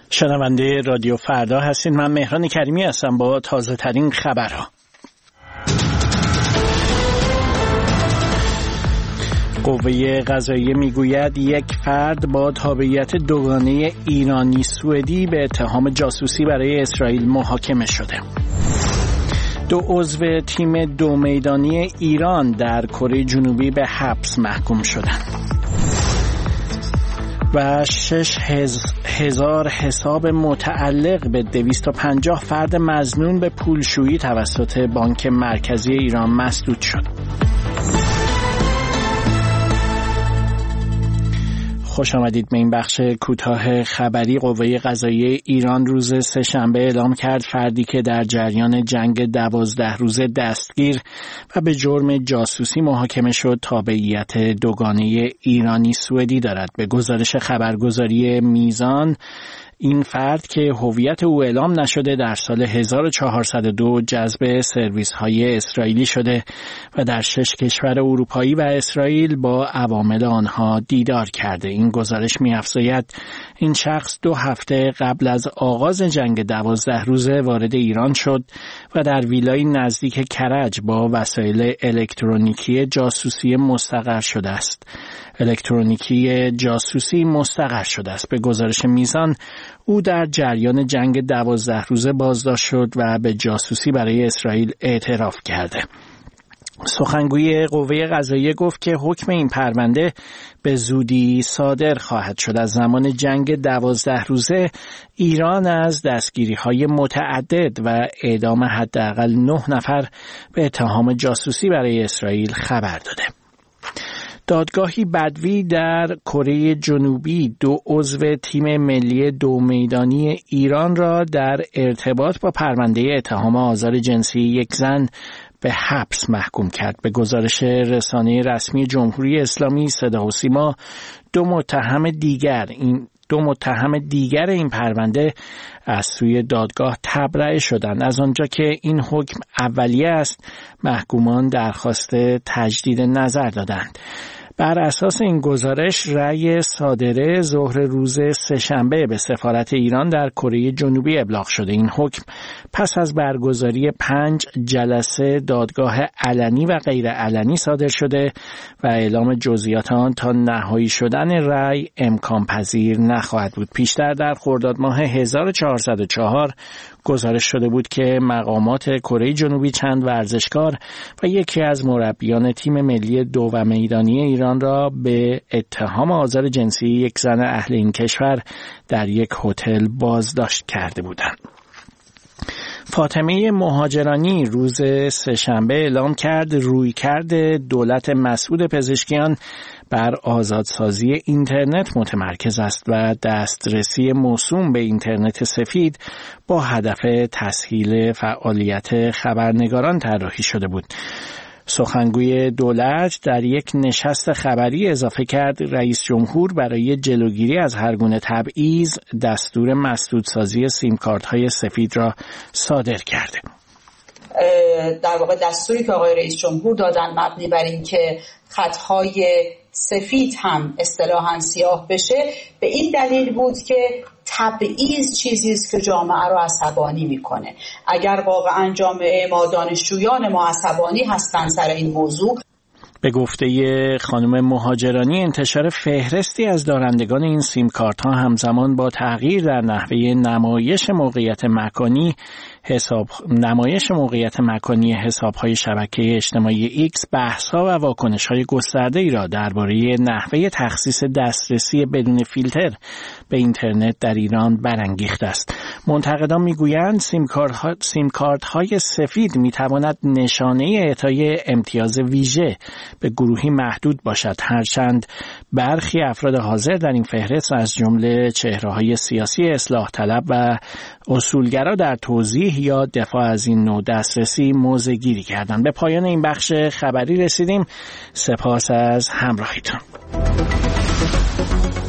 شنونده رادیو فردا هستید. من مهران کریمی هستم با تازه ترین خبرها. قوه قضاییه میگوید یک فرد با تابعیت دوگانه ایرانی سوئدی به اتهام جاسوسی برای اسرائیل محاکمه شده. 2 عضو تیم 2 میدانی ایران در کره جنوبی به حبس محکوم شدند. و 6,000 حساب متعلق به 250 فرد مظنون به پولشویی توسط بانک مرکزی ایران مسدود شد. خوش آمدید به این بخش کوتاه خبری. قوه قضاییه ایران روز سه‌شنبه اعلام کرد فردی که در جریان جنگ 12 روزه دستگیر و به جرم جاسوسی محاکمه شد تابعیت دوگانه ایرانی سوئدی دارد. به گزارش خبرگزاری میزان، این فرد که هویت او اعلام نشده در سال 1402 جذب سرویس‌های اسرائیلی شده و در 6 کشور اروپایی و اسرائیل با عوامل آنها دیدار کرده. این گزارش می‌افزاید این شخص 2 هفته قبل از آغاز جنگ 12 روزه وارد ایران شد و در ویلای نزدیک کرج با وسایل الکترونیکی جاسوسی مستقر شده است. به گزارش میزان، او در جریان جنگ 12 روزه بازداشت شد و به جاسوسی برای اسرائیل اعتراف کرده. سخنگوی قوه قضاییه گفت که حکم این پرونده به زودی صادر خواهد شد. از زمان جنگ 12 روزه ایران از دستگیری‌های متعدد و اعدام حداقل 9 نفر به اتهام جاسوسی برای اسرائیل خبر داده. دادگاهی بدوی در کره جنوبی 2 عضو تیم ملی 2 میدانی ایران را در ارتباط با پرونده اتهام آزار جنسی یک زن به حبس محکوم کرد. به گزارش رسانه رسمی جمهوری اسلامی صدا و سیما، 2 متهم دیگر این پرونده از سوی دادگاه تبرئه شدند. از آنجا که این حکم اولیه است، محکومان درخواست تجدید نظر دادند. بر اساس این گزارش، رأی صادره ظهر روز سه‌شنبه به سفارت ایران در کره جنوبی ابلاغ شده. این حکم پس از برگزاری 5 جلسه دادگاه علنی و غیر علنی صادر شده و اعلام جزئیات آن تا نهایی شدن رأی امکان پذیر نخواهد بود. پیشتر در خرداد ماه 1404 گزارش شده بود که مقامات کره جنوبی چند ورزشکار و یکی از مربیان تیم ملی 2 میدانی ایران را به اتهام آزار جنسی یک زن اهل این کشور در یک هتل بازداشت کرده بودند. فاطمه مهاجرانی روز سه‌شنبه اعلام کرد رویکرد دولت مسعود پزشکیان بر آزادسازی اینترنت متمرکز است و دسترسی موسوم به اینترنت سفید با هدف تسهیل فعالیت خبرنگاران طراحی شده بود. سخنگوی دولت در یک نشست خبری اضافه کرد رئیس جمهور برای جلوگیری از هر گونه تبعیض دستور مسدودسازی سیم کارت‌های سفید را صادر کرده. در واقع دستوری که آقای رئیس جمهور دادن مبنی بر این که خطهای سفید هم اصطلاحاً سیاه بشه، به این دلیل بود که تبعیض چیزی است که جامعه رو عصبانی میکنه. اگر واقعاً جامعه ما، دانشجویان ما عصبانی هستن سر این موضوع، به گفته خانم مهاجرانی، انتشار فهرستی از دارندگان این سیم کارت ها همزمان با تغییر در نحوه نمایش موقعیت مکانی حساب‌های شبکه اجتماعی ایکس، بحث‌ها و واکنش‌های گسترده‌ای را درباره نحوه تخصیص دسترسی بدون فیلتر به اینترنت در ایران برانگیخته است. منتقدان می‌گویند سیم کارت‌های سفید می‌تواند نشانه اعطای امتیاز ویژه به گروهی محدود باشد، هرچند برخی افراد حاضر در این فهرست از جمله چهره‌های سیاسی اصلاح طلب و اصولگرا در توضیح یا دفاع از این نوع دسترسی موضع گیری کردند. به پایان این بخش خبری رسیدیم. سپاس از همراهیتون.